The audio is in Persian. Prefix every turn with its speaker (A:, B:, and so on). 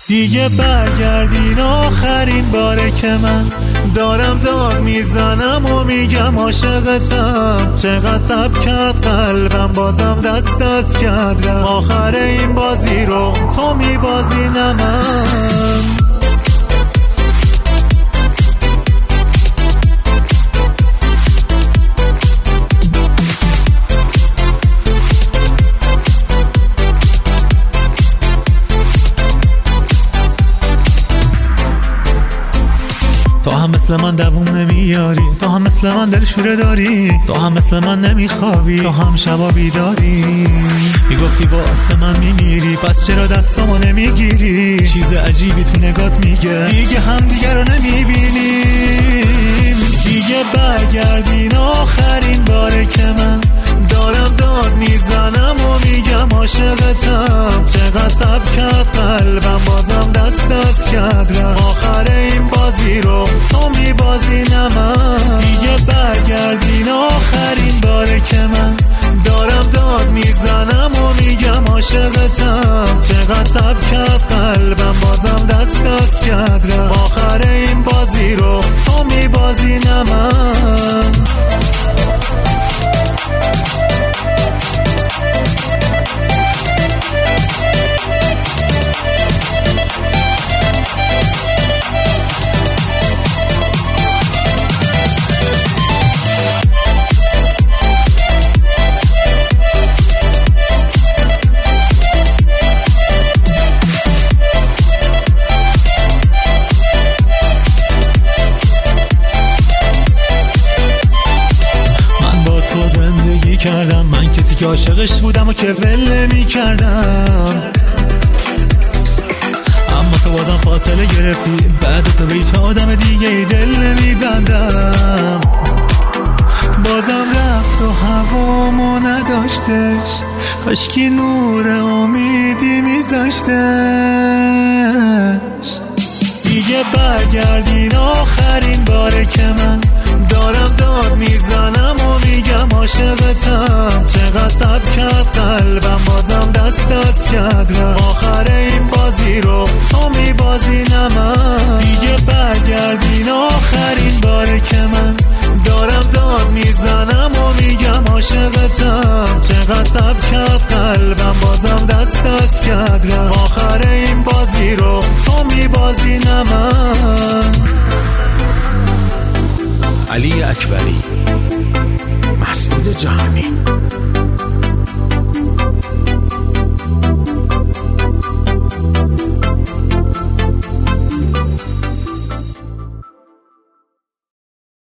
A: دیگه برگردین آخرین باره که من دارم داد میزنم و میگم عاشقتم. چقدر صبر کرد قلبم بازم دست کرد. آخر این بازی رو تو میبازی نه من. تو هم مثل من دووم نمیاری، تو هم مثل من دل شوره داری، تو هم مثل من نمیخوابی، تو هم شبا بیداری. میگفتی واسه من میمیری، پس چرا دستامو نمیگیری؟ چیز عجیبی تو نگات میگه دیگه هم دیگه رو نمیبینیم. دیگه برگردین آخرین باره که من دارم داد میزنم و میگم عاشقتم. چقدر صبر کرد قلبم بازم دست کرد. آخر این بازی رو تو میبازی نه من. دیگه برگردین آخرین باره که من دارم داد میزنم و میگم عاشقتم. چقدر صبر کرد قلبم بازم دست کرد. آخر این بازی رو تو میبازی نه من. کردم من کسی که عاشقش بودم و که ول نمی کردم، اما تو بازم فاصله گرفتی. بعد تو به هیچ آدم دیگه ای دل نمی بندم. بازم رفت و هوامو نداشتش، کاشکی نور امیدی میذاشتش. دیگه برگردین آخرین باره که من دارم داد میزنم و میگم عاشقتم. چقدر صبر کرد قلبم بازم دست کرد. آخر این بازی رو تو میبازی نه من. دیگه برگردین آخرین باره که من دارم داد میزنم و میگم عاشقتم. چقدر صبر کرد قلبم بازم دست کرد. آخر این بازی رو تو میبازی نه من.
B: علی اکبری، مسعود جهانی.